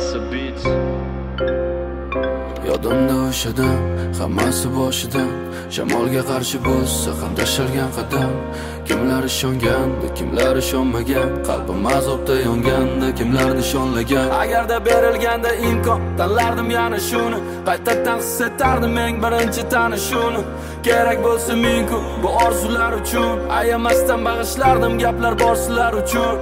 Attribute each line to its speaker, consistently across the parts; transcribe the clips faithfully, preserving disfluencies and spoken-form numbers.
Speaker 1: Massive Beats.
Speaker 2: Yodimda o'shadan, hammasi boshidan, shamolga qarshi bo'lsa ham tashalgan qadam. Kimlar ishonganda, kimlar ishonmagan, qalbim azobda yonganda, kimlar nishonlagan. Agarda berilganda imkon, tanlardim yana shuni, qaytadan his etardim eng birinchi tanishuni. Kerak bo'lsa ming kun bu orzular uchun, ayamasdan bag'ishlardim gaplar bor sizlar uchun.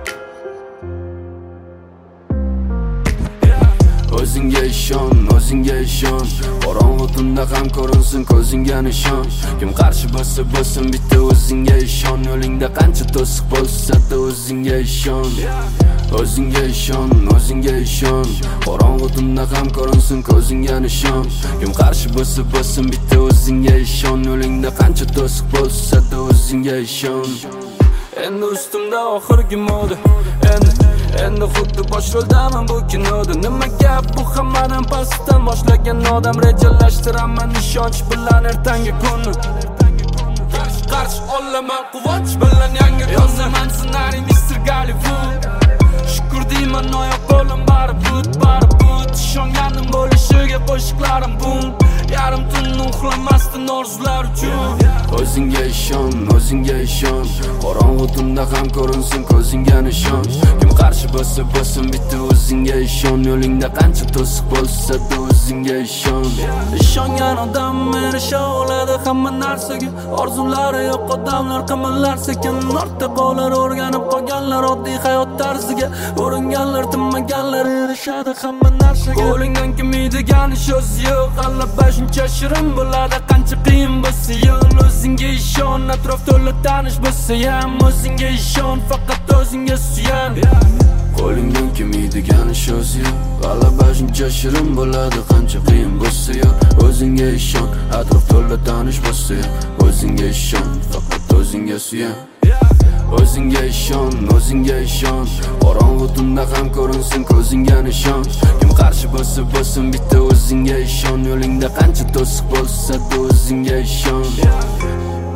Speaker 2: O'zingga ishon, o'zingga ishon, qorong'u tunda ham ko'rinsin ko'zingga nishon. Kim qarshi bo'lsa bo'lsin bitta o'zingga ishon, yo'lingda qancha to'siq bo'lsa-da o'zingga ishon. O'zingga ishon, o'zingga ishon, qorong'u tunda ham ko'rinsin ko'zingga nishon. Kim qarshi bo'lsa bo'lsin bitta o'zingga ishon, yo'lingda qancha to'siq bo'lsa-da o'zingga ishon. Endi ustimda oxirgi moda, endi Endi xuddi bosh roldaman bu kinoda. Nima gap bu hammadan pastdan boshlagan odam, rejalashtiraman ishonch bilan ertangi kunni. Qarsh qarsh olaman quvonch bilan yangi yozaman ssenariy mister Gollywood. Shukr deyman oyoq qo'lim bari but, bari but. Ishonganim bo'lishiga qo'shiqlarim bum. Yarim tunni uxlamasdan orzular uchun. O'zingga ishon, o'zingga ishon, qorong'u tunda ham ko'rinsin ko'zingga nishon. Kim qarshi bo'lsa bo'lsin bitta o'zingga ishon, yo'lingda qancha to'siq bo'lsa-da o'zingga ishon. Ishongan odam erisha oladi hamma narsaga. Orzulari yo'q odamlar qimirlar sekin, ortda qolar o'rganib qolganlar oddiy hayot tarziga. Uringanlar tinmaganlar erishadi hamma narsaga. Qo'lingdan kelmaydigan ish o'zi yo'q, g'alaba shuncha shirin bo'ladi qancha qiyin bo'lsa yo'l. O'zingga ishon, atrof to'la tanish bo'lsa ham o'zingga ishon, faqat o'zingga suyan. Qo'lingdan kelmaydigan ish o'zi yo'q, g'alaba shuncha shirin bo'ladi qancha qiyin bo'lsa yo'l. O'zingga ishon, atrof to'la tanish bo'lsa ham o'zingga ishon, faqat o'zingga suyan. O'zingga ishon, o'zingga ishon, qorong'u tunda ham ko'rinsin ko'zingga nishon. Kim qarshi bo'lsa bo'lsin bitta o'zingga ishon, yo'lingda qancha to'siq bo'lsa-da o'zingga ishon.